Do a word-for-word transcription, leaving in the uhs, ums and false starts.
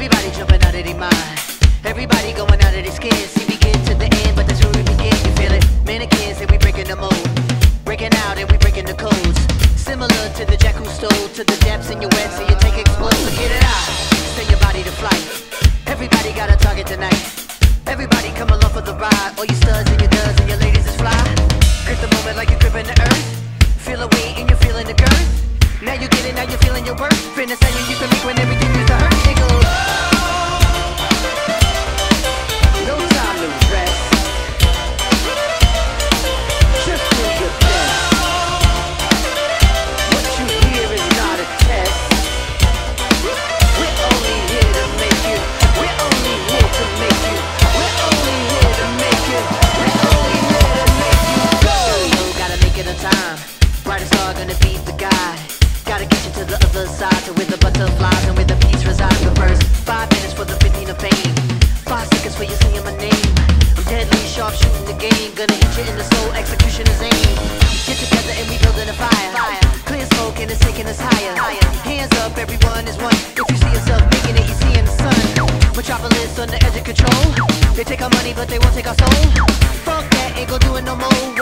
Everybody jumping out of their mind. Everybody going out of their skin. See, we get to the end, but that's where we begin. You feel it? Mannequins and we breaking the mold. Breaking out and we breaking the codes. Similar to the jack who stole to the depths in your wet, so you take explode. So get it out. Send your body to flight. Everybody got a target tonight. Everybody come along for the ride. All you studs and your duds and your ladies is fly. Grip the moment like you're gripping the earth. Feel a weight and you're feeling the girth. Now you get it, now you're feeling your worth. Fitness that you used to make when everything used to hurt. It goes. No time to rest. Just do your best. What you hear is not a test. We're only here to make you. We're only here to make you. We're only here to make you. We're only here to make you go. You gotta make it on time. Brightest star gonna beat the guy. Gotta get you to the other side, to where the butterflies and where the peace resides. The first five minutes for the fifteen of fame. Five seconds for you saying my name. I'm deadly sharp shooting the game. Gonna hit you in the soul, execution is aim. Get together and we building a fire. fire. Clear smoke and it's taking us higher. higher. Hands up, everyone is one. If you see yourself making it, you see in the sun. Metropolis on the edge of control. They take our money but they won't take our soul. Fuck that, ain't gon' do it no more.